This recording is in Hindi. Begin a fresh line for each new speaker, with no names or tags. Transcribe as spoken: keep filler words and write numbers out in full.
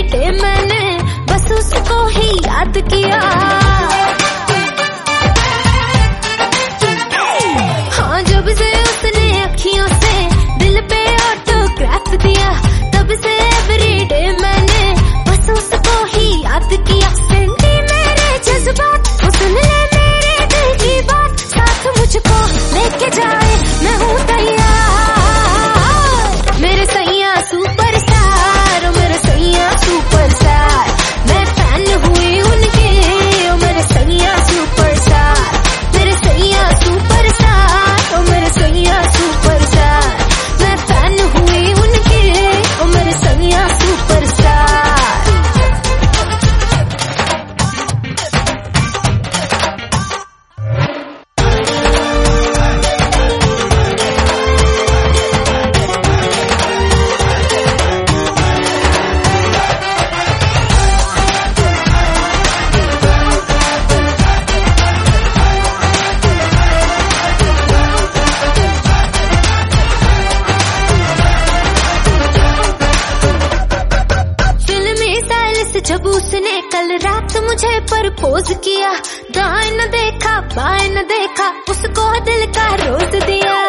एवरीडे मैंने बस उसको ही याद किया। हाँ, जब से उसने अखियों से दिल पे ऑटोग्राफ दिया, तब से एवरीडे मैंने बस उसको ही याद किया। सेंटी मेरे जज्बात, वो सुन ले मेरे दिल की बात, साथ मुझको लेके जाए मैं हूँ तैयार। मेरे सैया सुपरस्टार, मेरे सैया सुपरस्टार, मैं फैन हुई उनके, ओ मेरे सैया सुपरस्टार। मेरे सैया सुपरस्टार, ओ मेरे सैया सुपरस्टार, मैं फैन हुई उनके, ओ मेरे सैया सुपरस्टार। जब उसने कल रात मुझे प्रपोज किया, दाएं न देखा बाएं न देखा, उसको दिल का रोज दिया।